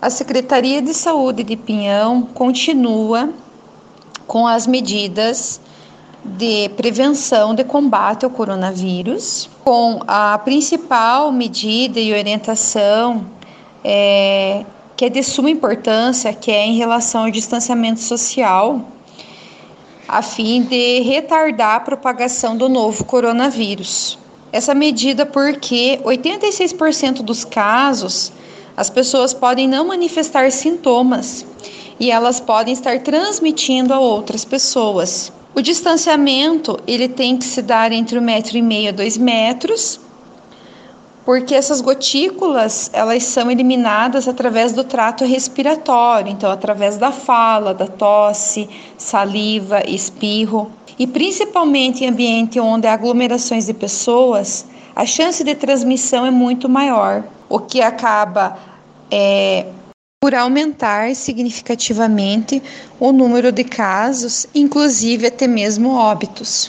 A Secretaria de Saúde de Pinhão continua com as medidas de prevenção de combate ao coronavírus, com a principal medida e orientação que é de suma importância, que é em relação ao distanciamento social, a fim de retardar a propagação do novo coronavírus. Essa medida porque 86% dos casos as pessoas podem não manifestar sintomas e elas podem estar transmitindo a outras pessoas. O distanciamento ele tem que se dar entre 1,5 m a 2 metros, porque essas gotículas elas são eliminadas através do trato respiratório, então através da fala, da tosse, saliva, espirro, e principalmente em ambiente onde há aglomerações de pessoas, a chance de transmissão é muito maior, o que acaba por aumentar significativamente o número de casos, inclusive até mesmo óbitos.